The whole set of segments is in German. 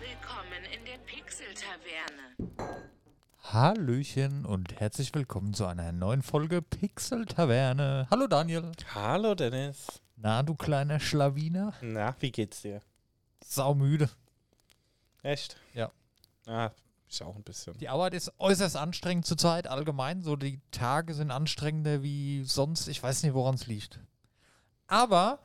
Willkommen in der Pixel-Taverne. Hallöchen und herzlich willkommen zu einer neuen Folge Pixel-Taverne. Hallo Daniel. Hallo Dennis. Na, du kleiner Schlawiner? Na, wie geht's dir? Saumüde. Echt? Ja. Ah, ich auch ein bisschen. Die Arbeit ist äußerst anstrengend zurzeit allgemein. So die Tage sind anstrengender wie sonst. Ich weiß nicht, woran es liegt. Aber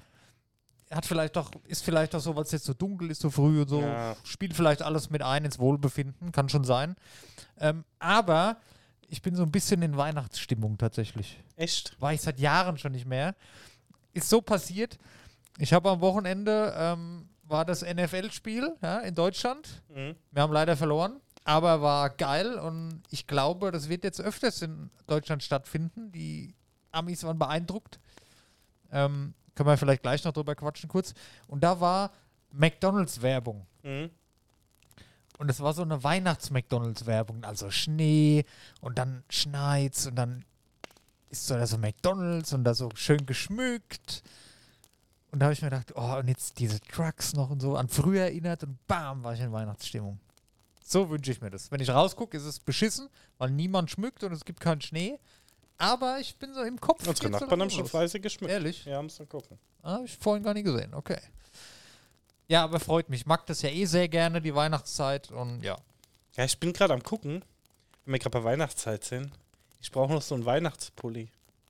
ist vielleicht doch so, weil es jetzt so dunkel ist, so früh und so. Ja. Spielt vielleicht alles mit ein ins Wohlbefinden. Kann schon sein. Aber ich bin so ein bisschen in Weihnachtsstimmung tatsächlich. Echt? War ich seit Jahren schon nicht mehr. Ist so passiert. Ich habe am Wochenende war das NFL-Spiel in Deutschland. Mhm. Wir haben leider verloren, aber war geil und ich glaube, das wird jetzt öfters in Deutschland stattfinden. Die Amis waren beeindruckt. Können wir vielleicht gleich noch drüber quatschen kurz. Und da war McDonalds-Werbung. Mhm. Und es war so eine Weihnachts-McDonalds-Werbung. Also Schnee und dann schneit's und dann ist so da so McDonalds und da so schön geschmückt. Und da habe ich mir gedacht, oh, und jetzt diese Trucks noch und so an früher erinnert und bam, war ich in Weihnachtsstimmung. So wünsche ich mir das. Wenn ich rausgucke, ist es beschissen, weil niemand schmückt und es gibt keinen Schnee. Aber ich bin so im Kopf. Unsere Nachbarn haben schon fleißig geschmückt. Ehrlich? Ja, müssen wir gucken. Habe ich vorhin gar nicht gesehen, okay. Ja, aber freut mich. Ich mag das ja eh sehr gerne, die Weihnachtszeit und ja. Ja, ich bin gerade am gucken, wenn wir gerade bei Weihnachtszeit sind. Ich brauche noch so einen Weihnachtspulli.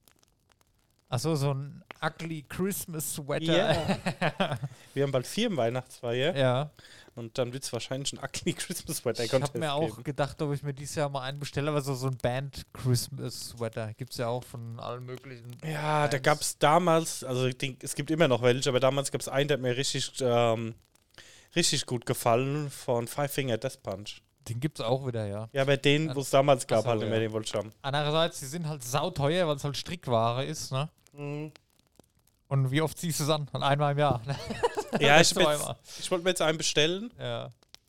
Achso, so ein ugly Christmas Sweater. Ja. Wir haben bald 4 im Weihnachtsfeier. Ja. Und dann wird es wahrscheinlich ein ugly Christmas Sweater Ich Contest habe mir auch geben. gedacht, ob ich mir dieses Jahr mal einen bestelle, aber so ein Band Christmas Sweater gibt es ja auch von allen möglichen. Ja, da Bands. gab es damals, also ich denke, es gibt immer noch welche, aber damals gab es einen, der hat mir richtig gut gefallen, von Five Finger Death Punch. Den gibt es auch wieder, ja. Ja, aber den, wo es damals gab, Ach so, halt ja. immer, den wollte ich haben. Andererseits, die sind halt sauteuer, weil es halt Strickware ist, ne? Und wie oft ziehst du es an? Und einmal im Jahr. Ne? Ja, ich Zweimal. wollte mir jetzt einen bestellen. Ja.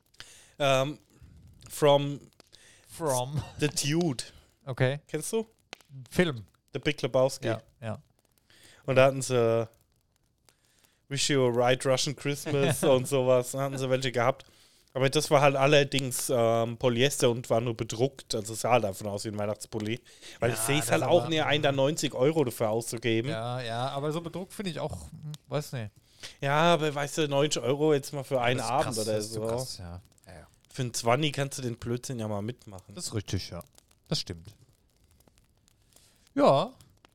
From From. The Dude. Okay. Kennst du? Film. The Big Lebowski. Ja, ja. Und da hatten sie Wish You a Right Russian Christmas und sowas. Da hatten sie welche gehabt. Aber das war halt allerdings Polyester und war nur bedruckt. Also es sah halt davon aus wie ein Weihnachtspulli. Weil ich Ja, sehe es das halt aber- auch näher ein, da 90 € dafür auszugeben. Ja, ja, aber so bedruckt finde ich auch, weiß nicht. Ja, aber weißt du, 90 € jetzt mal für einen Das ist Abend krass, oder das ist so. krass, ja. Ja. Für einen 20 kannst du den Blödsinn ja mal mitmachen. Das ist richtig, ja. Das stimmt. Ja.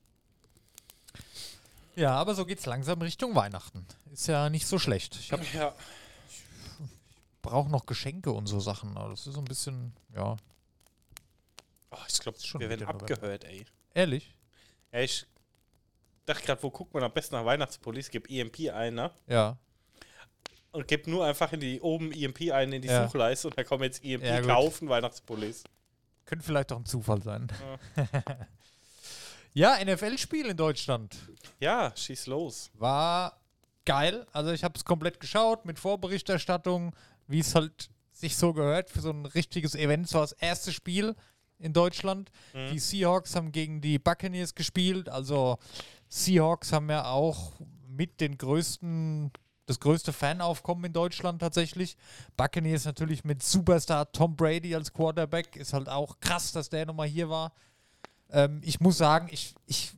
Ja, aber so geht's langsam Richtung Weihnachten. Ist ja nicht so schlecht. Ich Ja. brauche noch Geschenke und so Sachen, aber das ist so ein bisschen, ja. Oh, ich glaube, Schon wir werden Mitte November. abgehört, ey. Ehrlich? Ja, ich dachte gerade, wo guckt man am besten nach Weihnachtspullis? Gib EMP ein, ne? Ja. Und gib nur einfach oben EMP ein in die Ja. Suchleiste und da kommen jetzt EMP Ja, gut. kaufen Weihnachtspullis. Könnte vielleicht doch ein Zufall sein. Ja, NFL-Spiel in Deutschland. Ja, schieß los. War geil. Also ich habe es komplett geschaut mit Vorberichterstattung, wie es halt sich so gehört für so ein richtiges Event. So das erste Spiel in Deutschland. Die Seahawks haben gegen die Buccaneers gespielt. Also Seahawks haben ja auch mit das größte Fanaufkommen in Deutschland tatsächlich. Buccaneers natürlich mit Superstar Tom Brady als Quarterback. Ist halt auch krass, dass der nochmal hier war. Ich muss sagen, ich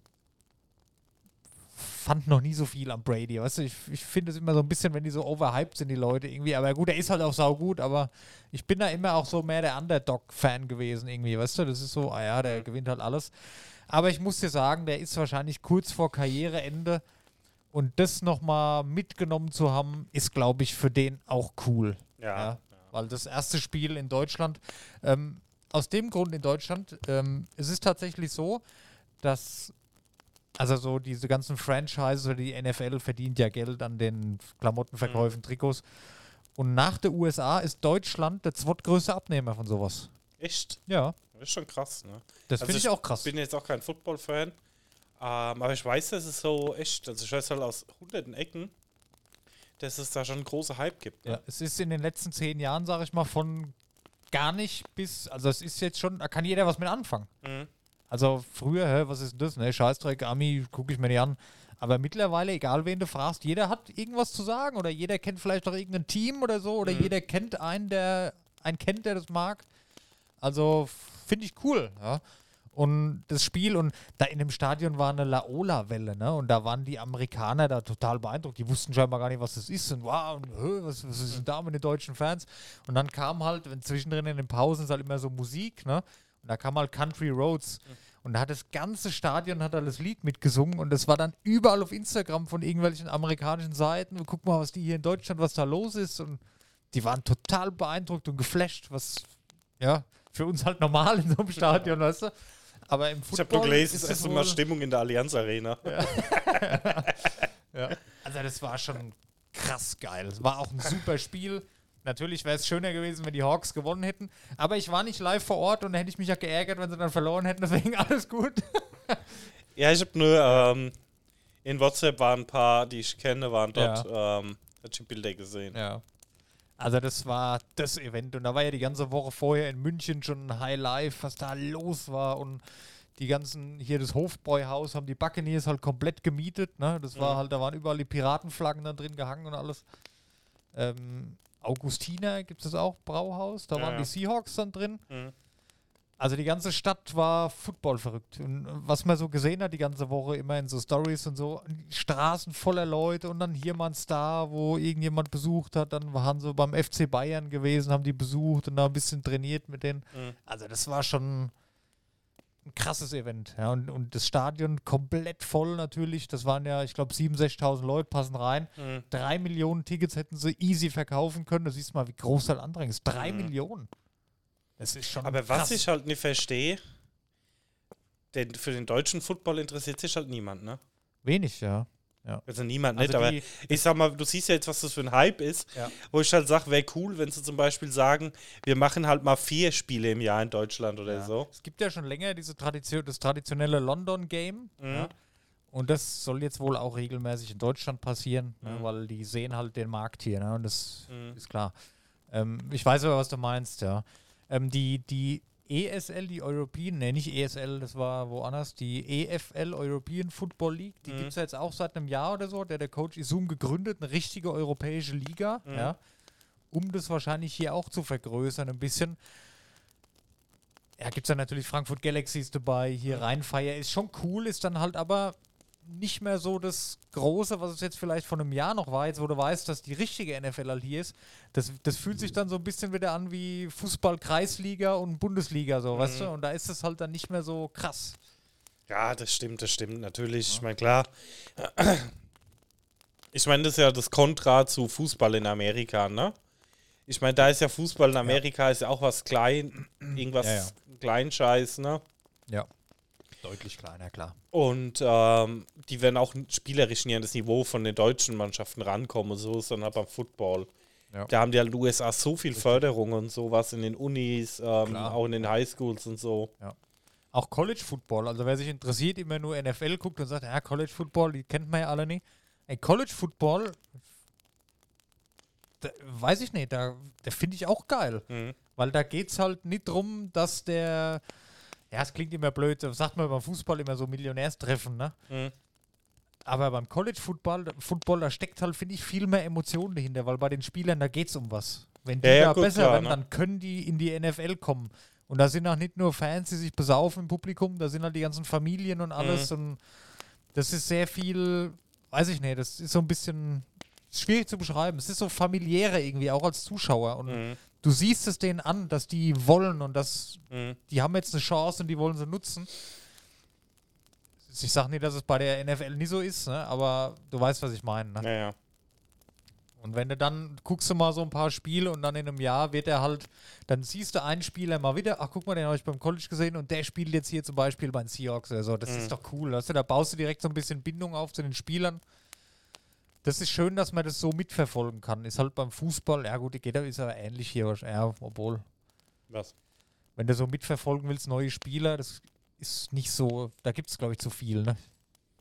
fand noch nie so viel am Brady. Weißt du, ich finde es immer so ein bisschen, wenn die so overhyped sind, die Leute irgendwie. Aber gut, er ist halt auch saugut, aber ich bin da immer auch so mehr der Underdog-Fan gewesen irgendwie. Weißt du, das ist so, der gewinnt halt alles. Aber ich muss dir sagen, der ist wahrscheinlich kurz vor Karriereende und das nochmal mitgenommen zu haben, ist, glaube ich, für den auch cool. Ja. Weil das erste Spiel in Deutschland, aus dem Grund in Deutschland, es ist tatsächlich so, dass also so diese ganzen Franchises oder die NFL verdient ja Geld an den Klamottenverkäufen, Trikots. Und nach der USA ist Deutschland der zweitgrößte Abnehmer von sowas. Echt? Ja, Das ist schon krass, ne? das Also finde ich auch krass. Ich bin jetzt auch kein Football-Fan, aber ich weiß, dass es so echt, also ich weiß halt aus hunderten Ecken, dass es da schon einen großen Hype gibt. Ne? Ja, es ist in den letzten 10 Jahren, sage ich mal, von gar nicht bis, also es ist jetzt schon, da kann jeder was mit anfangen. Mhm. Also früher, was ist denn das? Ne, Scheißdreck, Ami, gucke ich mir nicht an. Aber mittlerweile, egal wen du fragst, jeder hat irgendwas zu sagen oder jeder kennt vielleicht auch irgendein Team oder so oder jeder kennt einen, der das mag. Also finde ich cool, ja. Und das Spiel, und da in dem Stadion war eine Laola-Welle, ne? Und da waren die Amerikaner da total beeindruckt. Die wussten scheinbar gar nicht, was das ist. Und wow, und, was ist denn da mit den deutschen Fans? Und dann kam halt, wenn zwischendrin in den Pausen ist halt immer so Musik, ne? Und da kam halt Country Roads. Und da hat das ganze Stadion hat das Lied mitgesungen. Und das war dann überall auf Instagram von irgendwelchen amerikanischen Seiten. Und guck mal, was die hier in Deutschland, was da los ist. Und die waren total beeindruckt und geflasht, was, ja, für uns halt normal in so einem Stadion, weißt du? Aber im Football ich habe nur gelesen, ist es das ist immer Stimmung in der Allianz Arena. Ja. Also das war schon krass geil. Es war auch ein super Spiel. Natürlich wäre es schöner gewesen, wenn die Hawks gewonnen hätten. Aber ich war nicht live vor Ort und da hätte ich mich ja geärgert, wenn sie dann verloren hätten. Deswegen alles gut. Ja, ich habe nur in WhatsApp waren ein paar, die ich kenne, waren dort, hatte ich Bilder gesehen. Ja. Also das war das Event und da war ja die ganze Woche vorher in München schon ein High Life, was da los war und die ganzen, hier das Hofbräuhaus haben die Buccaneers halt komplett gemietet, ne? Das war halt, da waren überall die Piratenflaggen dann drin gehangen und alles. Augustiner gibt es auch, Brauhaus, da waren die Seahawks dann drin. Also die ganze Stadt war Football verrückt. Und was man so gesehen hat die ganze Woche, immer in so Stories und so, Straßen voller Leute und dann hier mal ein Star, wo irgendjemand besucht hat, dann waren sie beim FC Bayern gewesen, haben die besucht und da ein bisschen trainiert mit denen. Also das war schon ein krasses Event. Ja, und das Stadion komplett voll natürlich. Das waren ja, ich glaube, 7.000, 6.000 Leute passen rein. 3 Millionen Tickets hätten sie easy verkaufen können. Du siehst mal, wie groß das Andrang ist. 3 Millionen. Das ist schon Aber krass. was ich halt nicht verstehe, für den deutschen Football interessiert sich halt niemand, ne? Wenig, ja. Also niemand Also nicht, aber ich sag mal, du siehst ja jetzt, was das für ein Hype ist, wo ich halt sage, wäre cool, wenn sie zum Beispiel sagen, wir machen halt mal 4 Spiele im Jahr in Deutschland oder so. Es gibt ja schon länger das traditionelle London-Game. Ja. Und das soll jetzt wohl auch regelmäßig in Deutschland passieren, ne, weil die sehen halt den Markt hier, ne, und das ist klar. Ich weiß aber, was du meinst, ja. Die ESL, die European, nicht ESL, das war woanders, die EFL, European Football League, die gibt es ja jetzt auch seit einem Jahr oder so, der Coach Izum gegründet, eine richtige europäische Liga, ja, um das wahrscheinlich hier auch zu vergrößern ein bisschen. Ja, gibt es dann natürlich Frankfurt Galaxies dabei, hier Rheinfire ist schon cool, ist dann halt aber nicht mehr so das Große, was es jetzt vielleicht vor einem Jahr noch war, jetzt wo du weißt, dass die richtige NFL halt hier ist. Das fühlt sich dann so ein bisschen wieder an wie Fußball-Kreisliga und Bundesliga, so, weißt du? Und da ist es halt dann nicht mehr so krass. Ja, das stimmt natürlich. Ja. Ich meine, klar. Ich meine, das ist ja das Kontra zu Fußball in Amerika, ne? Ich meine, da ist ja Fußball in Amerika ist ja auch was irgendwas Kleinscheiß, ne? Ja. Deutlich kleiner, klar. Und die werden auch spielerisch nie an das Niveau von den deutschen Mannschaften rankommen, so ist dann halt beim Football. Ja. Da haben die halt in den USA so viel Förderung und sowas in den Unis, auch in den Highschools und so. Ja. Auch College Football, also wer sich interessiert, immer nur NFL guckt und sagt, ja, College Football, die kennt man ja alle nicht. Ey, College Football, da, weiß ich nicht, da finde ich auch geil. Weil da geht es halt nicht drum, dass der, ja, es klingt immer blöd, das sagt man beim Fußball immer so Millionärstreffen, ne? Aber beim College Football, da steckt halt, finde ich, viel mehr Emotionen dahinter, weil bei den Spielern, da geht es um was. Wenn die da gut, besser werden, dann können die in die NFL kommen. Und da sind auch nicht nur Fans, die sich besaufen im Publikum, da sind halt die ganzen Familien und alles. Und das ist sehr viel, weiß ich nicht, das ist so ein bisschen schwierig zu beschreiben. Es ist so familiärer irgendwie, auch als Zuschauer. Und du siehst es denen an, dass die wollen und dass die haben jetzt eine Chance und die wollen sie nutzen. Ich sage nicht, dass es bei der NFL nie so ist, ne? Aber du weißt, was ich meine. Ne? Ja. Und wenn du dann, guckst du mal so ein paar Spiele und dann in einem Jahr wird er halt, dann siehst du einen Spieler mal wieder, ach guck mal, den habe ich beim College gesehen und der spielt jetzt hier zum Beispiel bei den Seahawks oder so. Das ist doch cool, weißt du? Da baust du direkt so ein bisschen Bindung auf zu den Spielern. Das ist schön, dass man das so mitverfolgen kann. Ist halt beim Fußball, ja gut, ist aber ähnlich hier, ja, obwohl. Was? Wenn du so mitverfolgen willst, neue Spieler, das ist nicht so, da gibt es, glaube ich, zu viel, ne?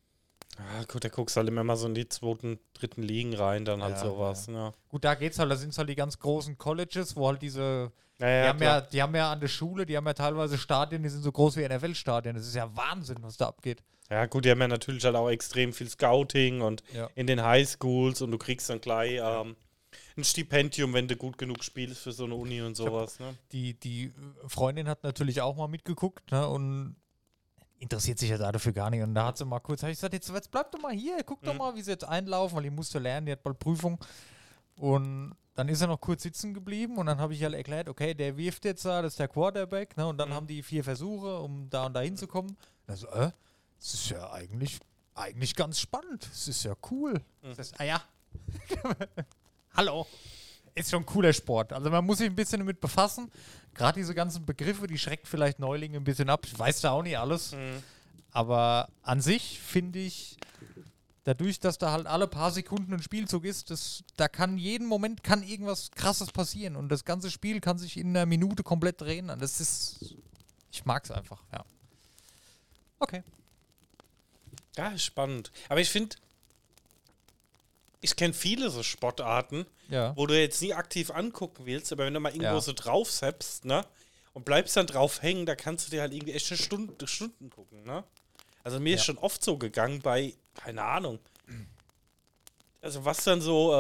Ah, gut, da guckst halt immer mal so in die zweiten, dritten Ligen rein, dann halt Ja, sowas. Ja. Gut, da geht's halt, da sind halt die ganz großen Colleges, wo halt diese, Ja, klar. die haben ja an der Schule, die haben ja teilweise Stadien, die sind so groß wie NFL-Stadien. Das ist ja Wahnsinn, was da abgeht. Ja, gut, die haben ja natürlich halt auch extrem viel Scouting und Ja. in den Highschools und du kriegst dann gleich ein Stipendium, wenn du gut genug spielst für so eine Uni und sowas. Ne? Die Freundin hat natürlich auch mal mitgeguckt, ne, und interessiert sich ja dafür gar nicht. Und da hat sie mal kurz, habe ich gesagt, jetzt bleib doch mal hier, guck doch mal, wie sie jetzt einlaufen, weil die musste lernen, die hat bald Prüfung. Und dann ist er noch kurz sitzen geblieben und dann habe ich halt erklärt, okay, der wirft jetzt da, das ist der Quarterback, ne, und dann haben die 4 Versuche, um da und da hinzukommen. Also, das ist ja eigentlich ganz spannend. Das ist ja cool. Das, ja. Hallo. Ist schon ein cooler Sport. Also man muss sich ein bisschen damit befassen. Gerade diese ganzen Begriffe, die schrecken vielleicht Neulinge ein bisschen ab. Ich weiß da auch nicht alles. Aber an sich finde ich, dadurch, dass da halt alle paar Sekunden ein Spielzug ist, da kann jeden Moment kann irgendwas Krasses passieren. Und das ganze Spiel kann sich in einer Minute komplett drehen. Und das ist, ich mag es einfach, ja. Okay. Ja, ist spannend. Aber ich finde, ich kenne viele so Sportarten, Ja. wo du jetzt nie aktiv angucken willst, aber wenn du mal irgendwo Ja. so drauf setzt, ne, und bleibst dann drauf hängen, da kannst du dir halt irgendwie echt Stunden gucken, ne? Also mir ist schon oft so gegangen bei, keine Ahnung, also was dann so,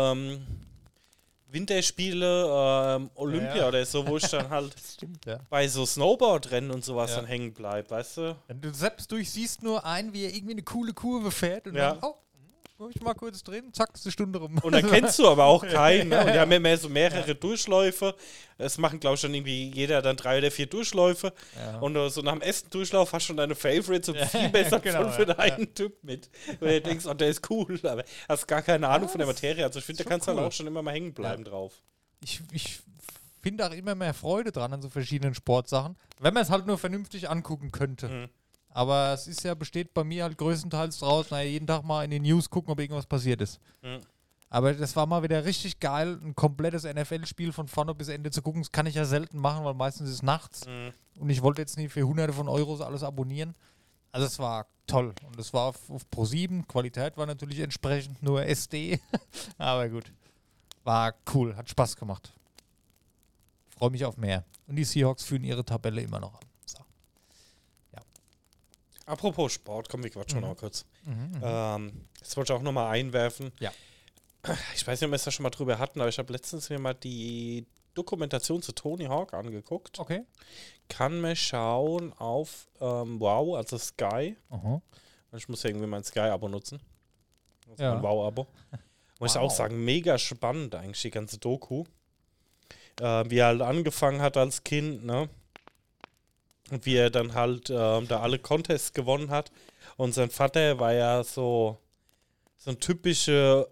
Winterspiele, Olympia Ja. oder so, wo ich dann halt Das stimmt, ja. bei so Snowboardrennen und sowas Ja. dann hängen bleib, weißt du? Wenn du selbst siehst nur einen, wie er irgendwie eine coole Kurve fährt und Ja. dann, muss ich mal kurz drehen, zack, ist eine Stunde rum. Und dann kennst du aber auch keinen. Ne? Und die haben ja mehr so mehrere Durchläufe. Das machen, glaube ich, dann irgendwie jeder dann 3 oder 4 Durchläufe. Ja. Und so nach dem ersten Durchlauf hast du schon deine Favorites und viel besser genau, für ja. einen Typ mit. Und du denkst, oh, der ist cool, aber hast gar keine Ahnung von der Materie. Also ich finde, da schon kannst du cool. dann auch schon immer mal hängen bleiben drauf. Ich finde auch immer mehr Freude dran an so verschiedenen Sportsachen, wenn man es halt nur vernünftig angucken könnte. Aber es ist besteht bei mir halt größtenteils draus, jeden Tag mal in den News gucken, ob irgendwas passiert ist. Aber das war mal wieder richtig geil, ein komplettes NFL-Spiel von vorne bis Ende zu gucken. Das kann ich ja selten machen, weil meistens ist es nachts. Und ich wollte jetzt nicht für Hunderte von Euros alles abonnieren. Also es war toll. Und es war auf Pro7. Qualität war natürlich entsprechend nur SD. Aber gut. War cool. Hat Spaß gemacht. Freue mich auf mehr. Und die Seahawks führen ihre Tabelle immer noch an. So. Apropos Sport, komm, wir quatschen noch mal kurz. Das wollte ich auch noch mal einwerfen. Ja. Ich weiß nicht, ob wir es da schon mal drüber hatten, aber ich habe letztens mir mal die Dokumentation zu Tony Hawk angeguckt. Okay. Kann man schauen auf Wow, also Sky. Aha. Ich muss ja irgendwie mein Sky-Abo nutzen. Also Ja. mein Wow-Abo. Muss ich Wow. auch sagen, mega spannend eigentlich, die ganze Doku. Wie er halt angefangen hat als Kind, ne? Und wie er dann halt da alle Contests gewonnen hat. Und sein Vater war ja so ein typischer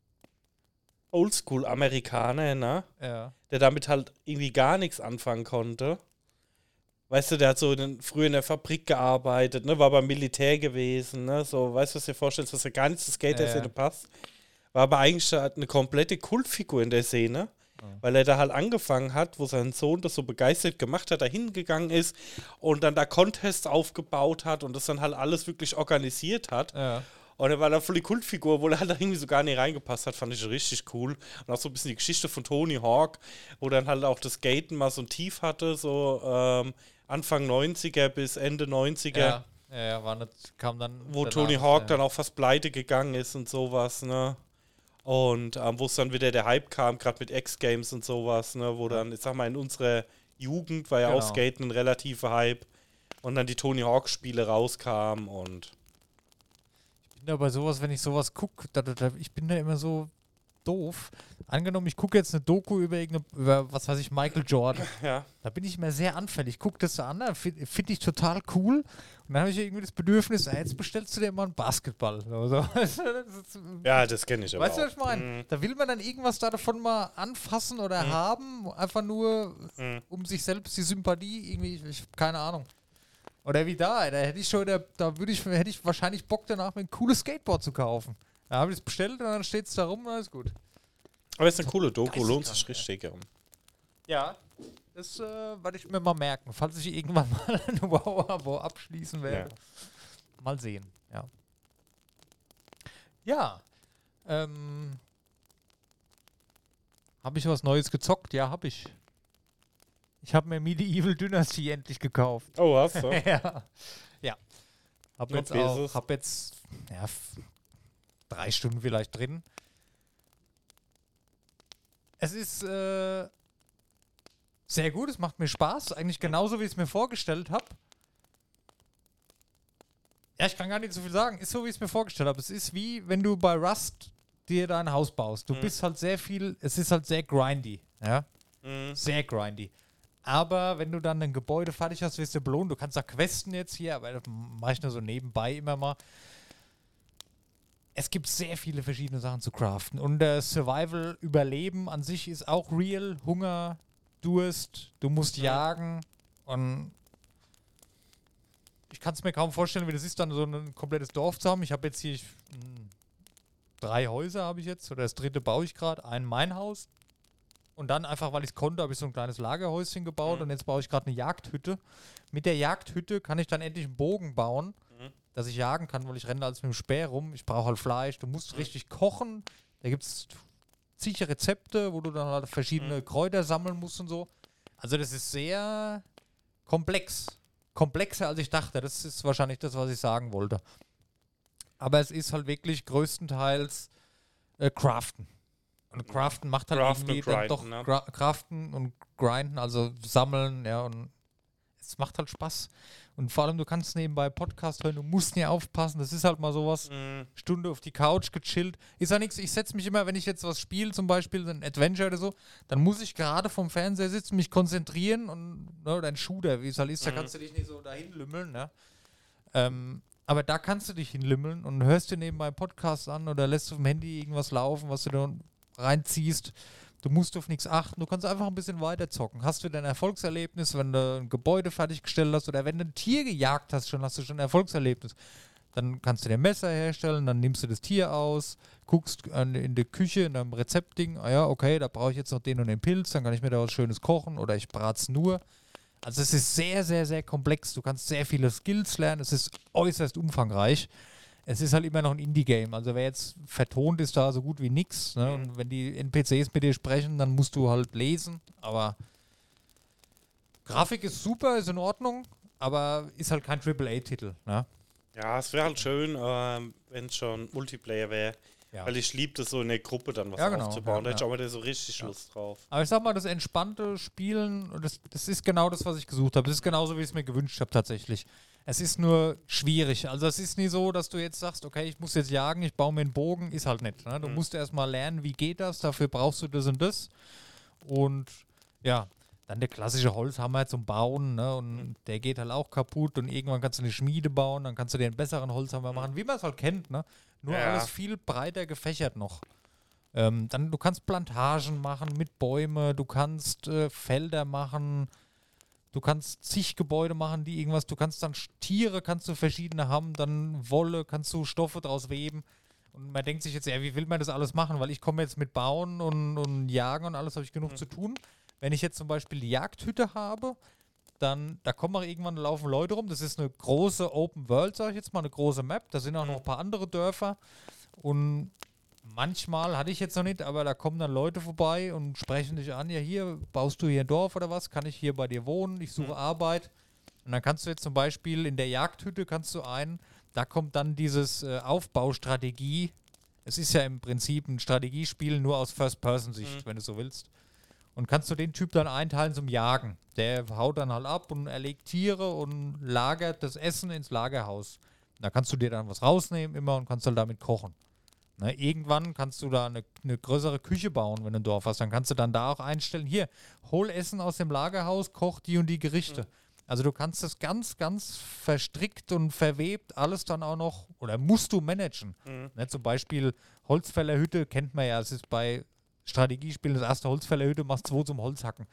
Oldschool-Amerikaner, ne? Ja. Der damit halt irgendwie gar nichts anfangen konnte. Weißt du, der hat so früher in der Fabrik gearbeitet, ne? War beim Militär gewesen, ne? So, weißt du, was du dir vorstellst, dass er gar nicht zur Skater-Szene passt. War aber eigentlich halt eine komplette Kultfigur in der Szene. Weil er da halt angefangen hat, wo sein Sohn das so begeistert gemacht hat, da hingegangen ist und dann da Contests aufgebaut hat und das dann halt alles wirklich organisiert hat. Ja. Und er war dann voll die Kultfigur, wo er halt irgendwie so gar nicht reingepasst hat, fand ich richtig cool. Und auch so ein bisschen die Geschichte von Tony Hawk, wo dann halt auch das Skaten mal so ein Tief hatte, so Anfang 90er bis Ende 90er. Ja, war nicht, kam dann. Wo danach, Tony Hawk dann auch fast pleite gegangen ist und sowas, ne? Und wo es dann wieder der Hype kam, gerade mit X-Games und sowas, ne? Wo dann, ich sag mal, in unserer Jugend war ja auch Genau. Skaten ein relativer Hype. Und dann die Tony Hawk-Spiele rauskamen und Ich bin da bei sowas, wenn ich sowas gucke, ich bin da immer so doof. Angenommen, ich gucke jetzt eine Doku über, was weiß ich, Michael Jordan. ja. Da bin ich immer sehr anfällig. Ich gucke das so an, finde ich total cool. Und dann habe ich irgendwie das Bedürfnis, jetzt bestellst du dir mal einen Basketball. Oder so. Ja, das kenne ich aber Weißt du, auch. was ich meine? Da will man dann irgendwas davon mal anfassen oder haben, einfach nur, um sich selbst die Sympathie irgendwie, ich hab keine Ahnung. Oder wie da hätte ich schon, hätte ich wahrscheinlich Bock danach, mir ein cooles Skateboard zu kaufen. Da habe ich es bestellt und dann steht es da rum und alles gut. Aber es ist eine coole Doku, Geisteskrank, lohnt sich richtig. Ja, das werde ich mir mal merken, falls ich irgendwann mal ein Wow-Abo abschließen werde. Mal sehen, ja. Ja. Habe ich was Neues gezockt? Ja, habe ich. Ich habe mir Medieval Dynasty endlich gekauft. Oh, hast du? Ja. Ja. Hab Und jetzt wie ist auch, es? hab jetzt 3 Stunden vielleicht drin. Es ist sehr gut, es macht mir Spaß. Eigentlich genauso, wie ich es mir vorgestellt habe. Ja, ich kann gar nicht so viel sagen. Ist so, wie ich es mir vorgestellt habe. Es ist wie, wenn du bei Rust dir dein Haus baust. Du bist halt sehr viel, es ist halt sehr grindy. Ja? Sehr grindy. Aber wenn du dann ein Gebäude fertig hast, wirst du belohnt. Du kannst da questen jetzt hier, aber das mache ich nur so nebenbei immer mal. Es gibt sehr viele verschiedene Sachen zu craften. Und Survival, Überleben an sich ist auch real. Hunger, Durst, du musst jagen. Und ich kann es mir kaum vorstellen, wie das ist, dann so ein komplettes Dorf zu haben. Ich habe jetzt hier 3 Häuser habe ich jetzt. Oder das 3. baue ich gerade. Mein Haus. Und dann einfach, weil ich es konnte, habe ich so ein kleines Lagerhäuschen gebaut. Und jetzt baue ich gerade eine Jagdhütte. Mit der Jagdhütte kann ich dann endlich einen Bogen bauen, dass ich jagen kann, weil ich renne als mit dem Speer rum. Ich brauche halt Fleisch. Du musst richtig kochen. Da gibt es zig Rezepte, wo du dann halt verschiedene Kräuter sammeln musst und so. Also das ist sehr komplex. Komplexer, als ich dachte. Das ist wahrscheinlich das, was ich sagen wollte. Aber es ist halt wirklich größtenteils Craften. Und Craften macht halt Craften irgendwie und dann doch grinden, ne? Craften und Grinden, also sammeln, ja, und es macht halt Spaß. Und vor allem, du kannst nebenbei Podcast hören, du musst nie aufpassen, das ist halt mal sowas, Stunde auf die Couch gechillt. Ist ja nichts, ich setze mich immer, wenn ich jetzt was spiele, zum Beispiel ein Adventure oder so, dann muss ich gerade vom Fernseher sitzen, mich konzentrieren und, ne, oder ein Shooter, wie es halt ist, da kannst du dich nicht so dahin lümmeln, ne? Aber da kannst du dich hinlümmeln und hörst dir nebenbei Podcasts an oder lässt auf dem Handy irgendwas laufen, was du da reinziehst. Du musst auf nichts achten. Du kannst einfach ein bisschen weiter zocken. Hast du dein Erfolgserlebnis, wenn du ein Gebäude fertiggestellt hast oder wenn du ein Tier gejagt hast, hast du schon ein Erfolgserlebnis. Dann kannst du dir ein Messer herstellen, dann nimmst du das Tier aus, guckst in der Küche, in einem Rezeptding, ja, okay, da brauche ich jetzt noch den und den Pilz, dann kann ich mir da was Schönes kochen oder ich brat's nur. Also es ist sehr, sehr, sehr komplex. Du kannst sehr viele Skills lernen. Es ist äußerst umfangreich. Es ist halt immer noch ein Indie-Game. Also wer jetzt vertont, ist da so gut wie nix. Ne? Und wenn die NPCs mit dir sprechen, dann musst du halt lesen. Aber Grafik ist super, ist in Ordnung, aber ist halt kein AAA-Titel. Ne? Ja, es wäre halt schön, wenn es schon Multiplayer wäre. Ja. Weil ich liebe das so in der Gruppe dann was Ja, genau, aufzubauen. Da ja, hätte ich auch mal so richtig Lust drauf. Aber ich sag mal, das entspannte Spielen, das ist genau das, was ich gesucht habe. Das ist genauso, wie ich es mir gewünscht habe, tatsächlich. Es ist nur schwierig. Also es ist nie so, dass du jetzt sagst, okay, ich muss jetzt jagen, ich baue mir einen Bogen. Ist halt nicht. Ne? Du musst erst mal lernen, wie geht das. Dafür brauchst du das und das. Und ja, dann der klassische Holzhammer zum Bauen. Ne? Und der geht halt auch kaputt. Und irgendwann kannst du eine Schmiede bauen. Dann kannst du dir einen besseren Holzhammer machen, wie man es halt kennt. Ne? Nur Ja. alles viel breiter gefächert noch. Dann, du kannst Plantagen machen mit Bäumen, du kannst Felder machen, du kannst zig Gebäude machen, die irgendwas, du kannst dann Tiere, kannst du verschiedene haben, dann Wolle, kannst du Stoffe draus weben. Und man denkt sich jetzt, ja, wie will man das alles machen? Weil ich komme jetzt mit Bauen und Jagen und alles, habe ich genug zu tun. Wenn ich jetzt zum Beispiel die Jagdhütte habe, dann, da kommen auch irgendwann, laufen Leute rum. Das ist eine große Open World, sage ich jetzt mal, eine große Map. Da sind auch noch ein paar andere Dörfer. Und manchmal, hatte ich jetzt noch nicht, aber da kommen dann Leute vorbei und sprechen dich an. Ja, hier, baust du hier ein Dorf oder was? Kann ich hier bei dir wohnen? Ich suche Arbeit. Und dann kannst du jetzt zum Beispiel in der Jagdhütte, da kommt dann dieses Aufbaustrategie. Es ist ja im Prinzip ein Strategiespiel nur aus First-Person-Sicht, wenn du so willst. Und kannst du den Typ dann einteilen zum Jagen. Der haut dann halt ab und erlegt Tiere und lagert das Essen ins Lagerhaus. Da kannst du dir dann was rausnehmen immer und kannst halt damit kochen. Ne, irgendwann kannst du da eine größere Küche bauen, wenn du ein Dorf hast. Dann kannst du dann da auch einstellen, hier, hol Essen aus dem Lagerhaus, koch die und die Gerichte. Also du kannst das ganz, ganz verstrickt und verwebt alles dann auch noch, oder musst du managen. Ne, zum Beispiel Holzfällerhütte kennt man ja, es ist bei Strategiespielen das erste Holzfällerhütte, machst 2 zum Holzhacken.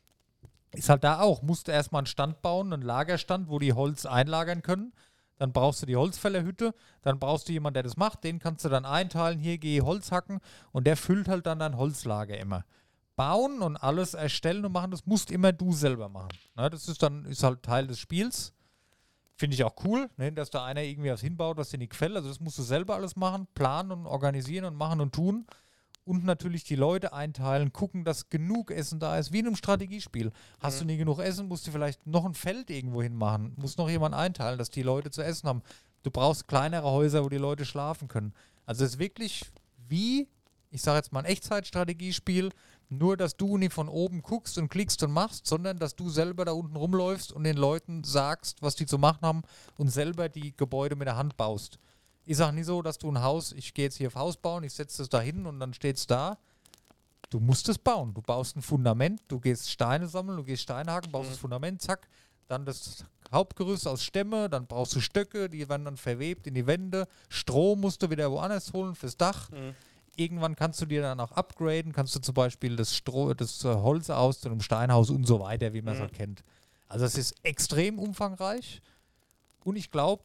Ist halt da auch, musst du erstmal einen Stand bauen, einen Lagerstand, wo die Holz einlagern können. Dann brauchst du die Holzfällerhütte, dann brauchst du jemanden, der das macht, den kannst du dann einteilen, hier geh Holz hacken und der füllt halt dann dein Holzlager immer. Bauen und alles erstellen und machen, das musst immer du selber machen. Ne, das ist halt Teil des Spiels. Finde ich auch cool, ne, dass da einer irgendwie was hinbaut, was dir nicht gefällt. Also das musst du selber alles machen, planen und organisieren und machen und tun. Und natürlich die Leute einteilen, gucken, dass genug Essen da ist, wie in einem Strategiespiel. Hast du nie genug Essen, musst du vielleicht noch ein Feld irgendwo hinmachen. Muss noch jemand einteilen, dass die Leute zu essen haben. Du brauchst kleinere Häuser, wo die Leute schlafen können. Also es ist wirklich wie, ich sage jetzt mal ein Echtzeitstrategiespiel, nur, dass du nicht von oben guckst und klickst und machst, sondern dass du selber da unten rumläufst und den Leuten sagst, was die zu machen haben und selber die Gebäude mit der Hand baust. Ich sage nicht so, dass du ein Haus, ich gehe jetzt hier auf Haus bauen, ich setze es da hin und dann steht es da. Du musst es bauen. Du baust ein Fundament, du gehst Steine sammeln, du gehst Steine haken, baust das Fundament, zack. Dann das Hauptgerüst aus Stämme, dann brauchst du Stöcke, die werden dann verwebt in die Wände. Strom musst du wieder woanders holen fürs Dach. Irgendwann kannst du dir dann auch upgraden, kannst du zum Beispiel das Holz aus zu einem Steinhaus und so weiter, wie man es halt kennt. Also es ist extrem umfangreich und ich glaube,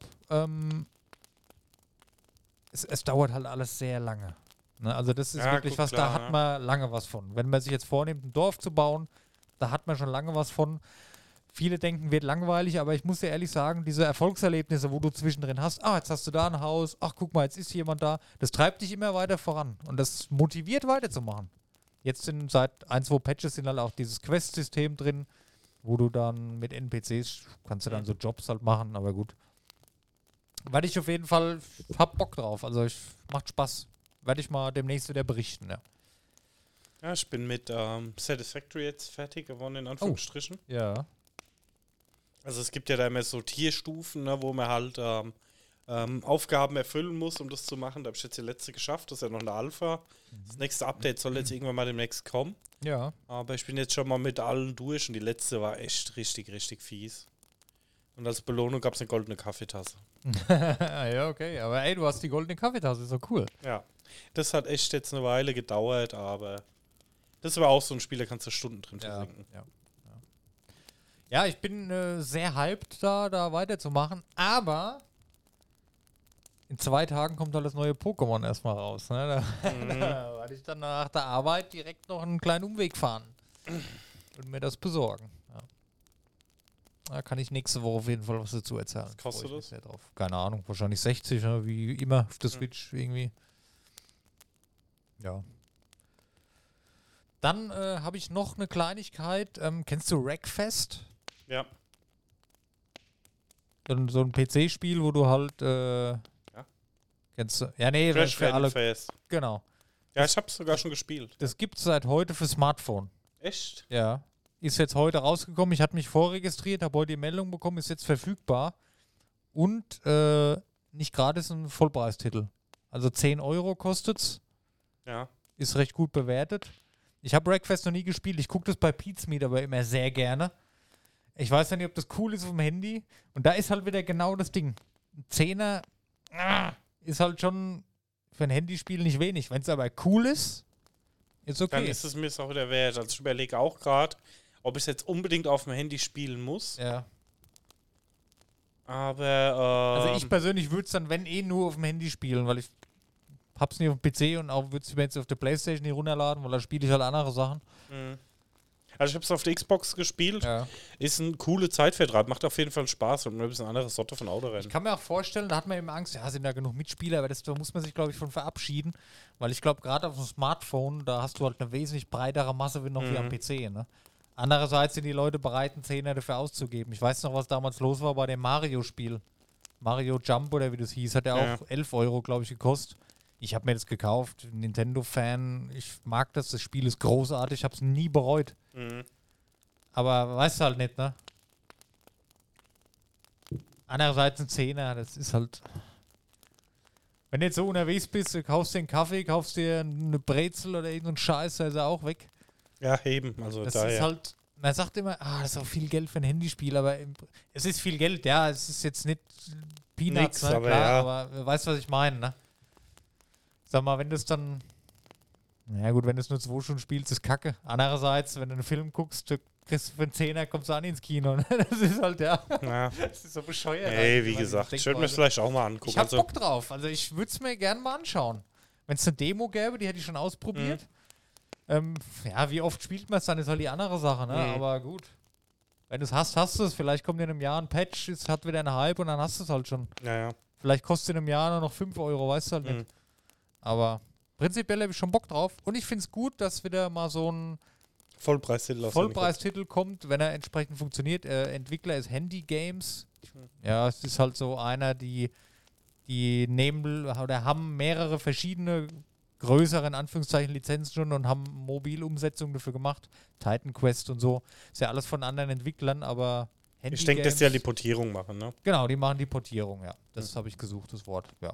es dauert halt alles sehr lange. Ne? Also das ist wirklich was, da hat man lange was von. Wenn man sich jetzt vornimmt, ein Dorf zu bauen, da hat man schon lange was von. Viele denken, wird langweilig, aber ich muss dir ehrlich sagen, diese Erfolgserlebnisse, wo du zwischendrin hast, jetzt hast du da ein Haus, guck mal, jetzt ist jemand da, das treibt dich immer weiter voran und das motiviert weiterzumachen. Jetzt sind seit 2 Patches sind halt auch dieses Quest-System drin, wo du dann mit NPCs, kannst du dann so Jobs halt machen, aber gut. Werde ich auf jeden Fall, hab Bock drauf, also macht Spaß. Werde ich mal demnächst wieder berichten, ja. Ja, ich bin mit Satisfactory jetzt fertig geworden, in Anführungsstrichen. Ja. Also es gibt ja da immer so Tierstufen, ne, wo man halt Aufgaben erfüllen muss, um das zu machen. Da habe ich jetzt die letzte geschafft, das ist ja noch eine Alpha. Das nächste Update soll jetzt irgendwann mal demnächst kommen. Ja. Aber ich bin jetzt schon mal mit allen durch und die letzte war echt richtig, richtig fies. Und als Belohnung gab es eine goldene Kaffeetasse. Ja, okay. Aber ey, du hast die goldene Kaffeetasse, ist doch cool. Ja, das hat echt jetzt eine Weile gedauert, aber das war auch so ein Spiel, da kannst du Stunden drin versinken. Ja, ich bin sehr hyped, da weiterzumachen, aber in 2 Tagen kommt halt das neue Pokémon erstmal raus. Ne? Da werde ich dann nach der Arbeit direkt noch einen kleinen Umweg fahren und mir das besorgen. Ja. Da kann ich nächste Woche auf jeden Fall was dazu erzählen. Was kostet das? Sehr drauf. Keine Ahnung, wahrscheinlich 60, ne? Wie immer auf der Switch irgendwie. Ja. Dann habe ich noch eine Kleinigkeit. Kennst du Wreckfest? Ja. So ein PC-Spiel, wo du halt. Kennst du? Ja, nee, Crash für alle. Fest. Genau. Ja, ich hab's sogar schon gespielt. Das gibt's seit heute für Smartphone. Echt? Ja. Ist jetzt heute rausgekommen. Ich hatte mich vorregistriert, habe heute die Meldung bekommen, ist jetzt verfügbar. Und nicht gratis ein Vollpreistitel. Also 10 Euro kostet's. Ja. Ist recht gut bewertet. Ich habe Wreckfest noch nie gespielt. Ich gucke das bei Pizmeet aber immer sehr gerne. Ich weiß ja nicht, ob das cool ist auf dem Handy. Und da ist halt wieder genau das Ding. Ein 10er ist halt schon für ein Handyspiel nicht wenig. Wenn es aber cool ist okay. Dann ist es mir auch wieder wert. Also ich überlege auch gerade, ob ich es jetzt unbedingt auf dem Handy spielen muss. Ja. Aber also ich persönlich würde es dann, wenn nur auf dem Handy spielen, weil ich hab's nicht auf dem PC und auch würde es mir jetzt auf der Playstation nicht runterladen, weil da spiele ich halt andere Sachen. Also ich habe es auf der Xbox gespielt. Ja. Ist ein cooler Zeitvertreib. Macht auf jeden Fall Spaß und ein bisschen anderes Sorte von Autorennen. Ich kann mir auch vorstellen, da hat man eben Angst, sind da genug Mitspieler, aber da muss man sich, glaube ich, von verabschieden, weil ich glaube, gerade auf dem Smartphone, da hast du halt eine wesentlich breitere Masse wie am PC, ne? Andererseits sind die Leute bereit, einen Zehner dafür auszugeben. Ich weiß noch, was damals los war bei dem Mario-Spiel. Mario Jump oder wie das hieß, hat ja auch 11 Euro, glaube ich, gekostet. Ich habe mir das gekauft, Nintendo-Fan, ich mag das Spiel ist großartig, ich habe es nie bereut. Aber weißt du halt nicht, ne? Andererseits ein Zehner, das ist halt... Wenn du jetzt so unterwegs bist, du kaufst dir einen Kaffee, kaufst dir eine Brezel oder irgendeinen Scheiß, da ist er auch weg. Ja, eben. Also das daher. ist halt... Man sagt immer, das ist auch viel Geld für ein Handyspiel, aber es ist viel Geld, ja, es ist jetzt nicht Peanuts, Nix, ne? aber Klar, ja. aber weißt du, was ich meine, ne? Sag mal, wenn du es dann... Ja gut, wenn du es nur 2 Stunden spielst, ist kacke. Andererseits, wenn du einen Film guckst, du kriegst für einen Zehner, kommst du an ins Kino. Das ist halt, ja. Das ist so bescheuert. Hey, wie gesagt, ich würde mir vielleicht auch mal angucken. Ich hab Bock drauf. Also ich würde es mir gerne mal anschauen. Wenn es eine Demo gäbe, die hätte ich schon ausprobiert. Ja, wie oft spielt man es dann, ist halt die andere Sache, ne? Aber gut. Wenn du es hast, hast du es. Vielleicht kommt in einem Jahr ein Patch, es hat wieder einen Hype und dann hast du es halt schon. Naja. Vielleicht kostet in einem Jahr nur noch 5 Euro, weißt du halt nicht. Aber prinzipiell habe ich schon Bock drauf. Und ich finde es gut, dass wieder mal so ein Vollpreistitel kommt, wenn er entsprechend funktioniert. Entwickler ist Handy Games. Ja, es ist halt so einer, die nehmen oder haben mehrere verschiedene größere, in Anführungszeichen, Lizenzen schon und haben Mobilumsetzungen dafür gemacht. Titan Quest und so. Ist ja alles von anderen Entwicklern, aber Handy Ich denke, dass die ja die Portierung machen, ne? Genau, die machen die Portierung, ja. Das habe ich gesucht, das Wort, ja.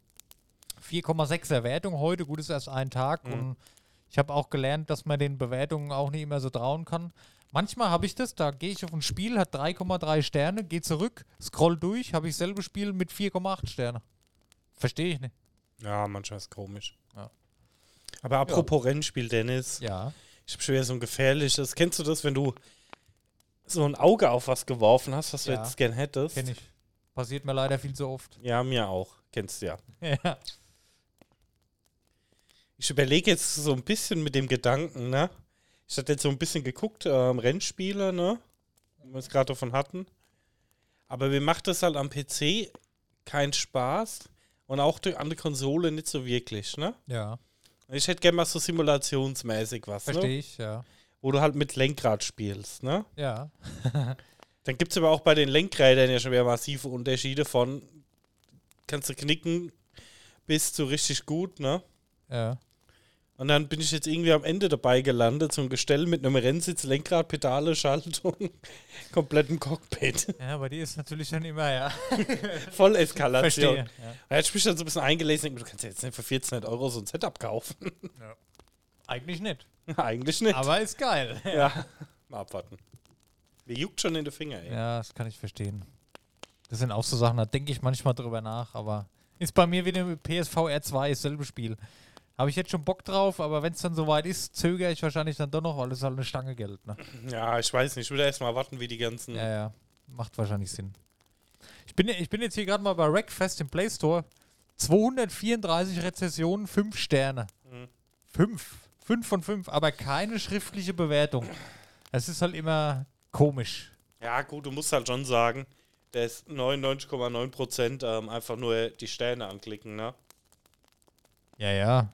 4,6er Wertung heute, gut, ist erst ein Tag und ich habe auch gelernt, dass man den Bewertungen auch nicht immer so trauen kann. Manchmal habe ich das, da gehe ich auf ein Spiel, hat 3,3 Sterne, gehe zurück, scroll durch, habe ich selbe Spiel mit 4,8 Sterne. Verstehe ich nicht. Ja, manchmal ist es komisch. Ja. Aber apropos Rennspiel, Dennis. Ja. Ich habe schon wieder so ein gefährliches. Kennst du das, wenn du so ein Auge auf was geworfen hast, was du jetzt gern hättest? Kenn ich. Passiert mir leider viel zu oft. Ja, mir auch. Kennst du ja. Ja. Ich überlege jetzt so ein bisschen mit dem Gedanken, ne? Ich hatte jetzt so ein bisschen geguckt, Rennspiele, ne? Wo wir es gerade davon hatten. Aber mir macht das halt am PC keinen Spaß und auch an der Konsole nicht so wirklich, ne? Ja. Ich hätte gerne mal so simulationsmäßig was, ne? Verstehe ich, ja. Wo du halt mit Lenkrad spielst, ne? Ja. Dann gibt es aber auch bei den Lenkrädern ja schon wieder massive Unterschiede von kannst du knicken bis zu richtig gut, ne? Ja. Und dann bin ich jetzt irgendwie am Ende dabei gelandet, so ein Gestell mit einem Rennsitz, Lenkrad, Pedale, Schaltung, komplettem Cockpit. Ja, aber die ist natürlich dann immer, ja. Voll Eskalation. Verstehe. Ja. Da hätte ich mich dann so ein bisschen eingelesen, denke, du kannst ja jetzt nicht für 1400 Euro so ein Setup kaufen. Ja. Eigentlich nicht. Eigentlich nicht. Aber ist geil. ja, mal abwarten. Mir juckt schon in den Finger, ey. Ja, das kann ich verstehen. Das sind auch so Sachen, da denke ich manchmal drüber nach, aber ist bei mir wieder mit PSVR 2 dasselbe Spiel. Habe ich jetzt schon Bock drauf, aber wenn es dann soweit ist, zögere ich wahrscheinlich dann doch noch, weil es halt eine Stange Geld, ne? Ja, ich weiß nicht. Ich würde erst mal warten, wie die ganzen... Ja, macht wahrscheinlich Sinn. Ich bin jetzt hier gerade mal bei Wreckfest im Play Store. 234 Rezessionen, 5 Sterne. 5 von 5, aber keine schriftliche Bewertung. Es ist halt immer komisch. Ja, gut, du musst halt schon sagen, der ist 99,9% einfach nur die Sterne anklicken, ne? Ja.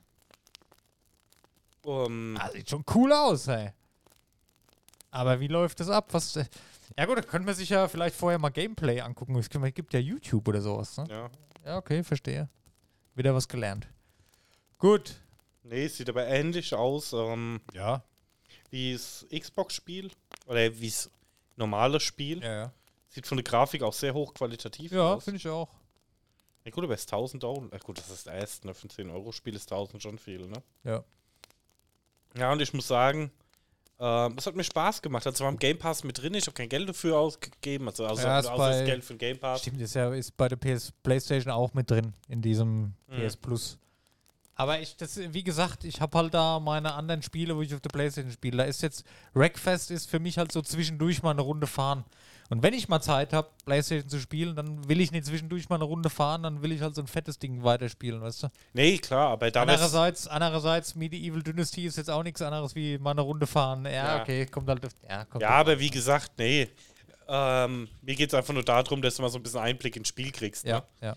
Sieht schon cool aus, ey. Aber wie läuft das ab? Ja gut, da könnte man sich ja vielleicht vorher mal Gameplay angucken. Es gibt ja YouTube oder sowas, ne? Ja. Ja, okay, verstehe. Wieder was gelernt. Gut. Nee, es sieht aber ähnlich aus, Ja. wie das Xbox-Spiel. Oder wie das normale Spiel. Ja. Sieht von der Grafik auch sehr hochqualitativ Ja, aus. finde ich auch. Ja gut, aber es ist 1000 Euro. Gut, das ist erst, ne? Für ein 10-Euro-Spiel ist 1000 schon viel, ne? Ja. Ja, und ich muss sagen, es hat mir Spaß gemacht. Also war im Game Pass mit drin. Ich habe kein Geld dafür ausgegeben. Also Ja, außer das Geld für den Game Pass. Stimmt, ist bei der PlayStation auch mit drin, in diesem PS Plus. Aber wie gesagt, ich habe halt da meine anderen Spiele, wo ich auf der PlayStation spiele. Da ist jetzt, Wreckfest ist für mich halt so zwischendurch mal eine Runde fahren. Und wenn ich mal Zeit habe, PlayStation zu spielen, dann will ich nicht zwischendurch mal eine Runde fahren, dann will ich halt so ein fettes Ding weiterspielen, weißt du? Nee, klar, aber da Andererseits, Medieval Dynasty ist jetzt auch nichts anderes wie mal eine Runde fahren. Ja, okay, kommt halt. Kommt ja, aber wie gesagt, nee. Mir geht es einfach nur darum, dass du mal so ein bisschen Einblick ins Spiel kriegst. Ne? Ja.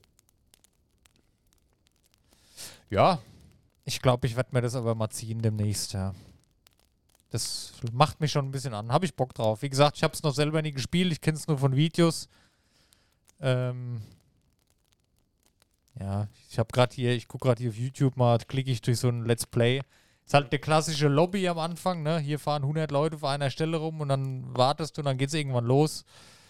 Ja, ich glaube, ich werde mir das aber mal ziehen demnächst, ja. Das macht mich schon ein bisschen an. Habe ich Bock drauf. Wie gesagt, ich habe es noch selber nie gespielt. Ich kenne es nur von Videos. Ja, ich gucke gerade hier auf YouTube mal, klicke ich durch so ein Let's Play. Ist halt eine klassische Lobby am Anfang, ne? Hier fahren 100 Leute auf einer Stelle rum und dann wartest du und dann geht es irgendwann los.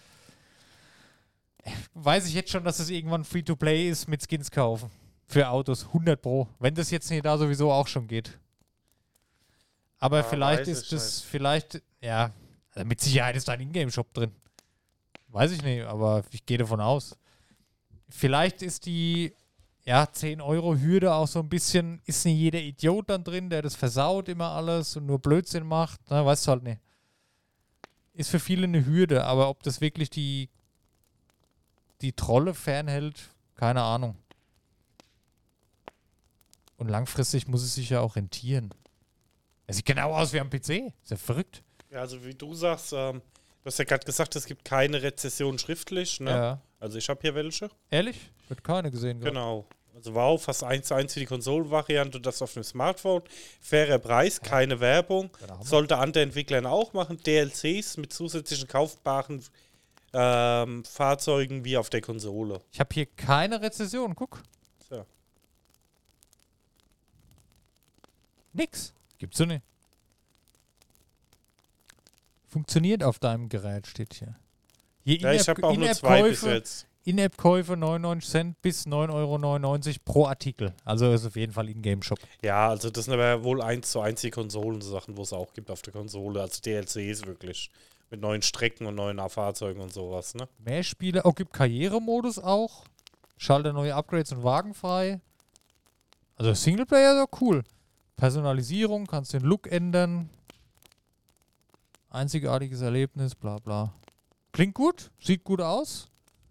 Weiß ich jetzt schon, dass es irgendwann Free-to-Play ist mit Skins kaufen. Für Autos, 100 Pro. Wenn das jetzt nicht da sowieso auch schon geht. Aber Ja, vielleicht weiß ist ich das, also mit Sicherheit ist da ein Ingame-Shop drin. Weiß ich nicht, aber ich gehe davon aus. Vielleicht ist die 10-Euro-Hürde auch so ein bisschen, ist nicht jeder Idiot dann drin, der das versaut immer alles und nur Blödsinn macht. Na, weißt du halt nicht. Ist für viele eine Hürde, aber ob das wirklich die Trolle fernhält, keine Ahnung. Und langfristig muss es sich ja auch rentieren. Es sieht genau aus wie am PC. Ist ja verrückt. Ja, also wie du sagst, Du hast ja gerade gesagt, es gibt keine Rezession schriftlich, ne? Ja. Also ich habe hier welche. Ehrlich? Wird keine gesehen. gehabt. Genau. Also wow, fast 1:1 für die Konsolenvariante, das auf dem Smartphone. Fairer Preis, keine Werbung. Hammer. Sollte andere Entwicklern auch machen. DLCs mit zusätzlichen kaufbaren Fahrzeugen wie auf der Konsole. Ich habe hier keine Rezession. Guck. So. Nix. Gibt's so nicht. Funktioniert auf deinem Gerät, steht hier. Hier Ja, ich habe auch nur 2 bis In-App-Käufe jetzt. In-App-Käufe 99 Cent bis 9,99 € pro Artikel. Also ist auf jeden Fall In-Game-Shop. Ja, also das sind aber wohl 1:1 die Konsolen-Sachen, wo es auch gibt auf der Konsole. Also DLCs wirklich. Mit neuen Strecken und neuen Fahrzeugen und sowas, ne? Mehr Spiele. Auch gibt Karrieremodus auch. Schalte neue Upgrades und Wagen frei. Also Singleplayer ist auch cool. Personalisierung, kannst den Look ändern. Einzigartiges Erlebnis, bla bla. Klingt gut, sieht gut aus.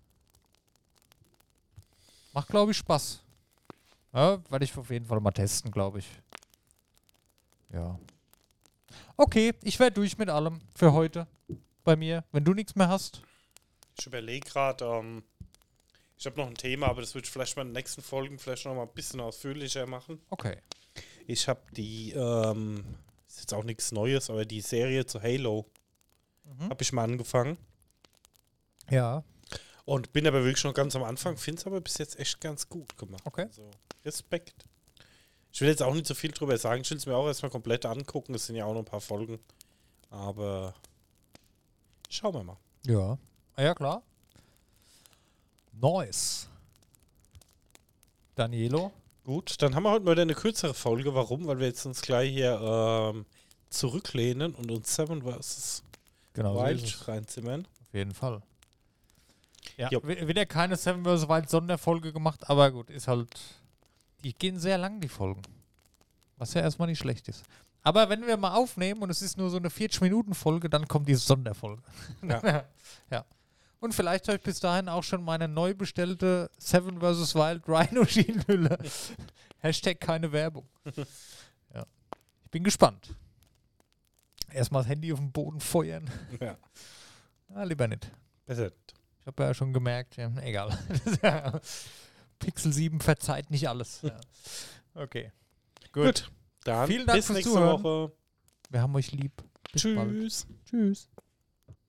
Macht, glaube ich, Spaß. Ja, werde ich auf jeden Fall mal testen, glaube ich. Ja. Okay, ich wäre durch mit allem für heute. Bei mir, wenn du nichts mehr hast. Ich überlege gerade, ich habe noch ein Thema, aber das würde ich vielleicht mal in den nächsten Folgen vielleicht noch mal ein bisschen ausführlicher machen. Okay. Ich habe die, ist jetzt auch nichts Neues, aber die Serie zu Halo habe ich mal angefangen. Ja. Und bin aber wirklich noch ganz am Anfang, finde es aber bis jetzt echt ganz gut gemacht. Okay. Also, Respekt. Ich will jetzt auch nicht so viel drüber sagen, ich will es mir auch erstmal komplett angucken, es sind ja auch noch ein paar Folgen. Aber schauen wir mal. Ja. Ja, klar. Nice. Danielo? Gut, dann haben wir heute mal wieder eine kürzere Folge. Warum? Weil wir jetzt uns gleich hier zurücklehnen und uns Seven vs. Genau, so ist es. Wild reinzimmern. Auf jeden Fall. Ja, Jo. wieder keine Seven vs. Wild Sonderfolge gemacht, aber gut, ist halt. Die gehen sehr lang, die Folgen. Was ja erstmal nicht schlecht ist. Aber wenn wir mal aufnehmen und es ist nur so eine 40-Minuten-Folge, dann kommt die Sonderfolge. Ja. Ja. Und vielleicht habe ich bis dahin auch schon meine neu bestellte Seven vs. Wild Rhino Schienenhülle. Hashtag keine Werbung. Ja. Ich bin gespannt. Erstmal das Handy auf den Boden feuern. Ja. Ah, lieber nicht. Besser nicht. Ich habe ja schon gemerkt, ja, egal. Pixel 7 verzeiht nicht alles. Ja. Okay. Gut. Dann Vielen Dank bis fürs nächste Zuhören. Woche. Wir haben euch lieb. Bis bald. Tschüss. Tschüss.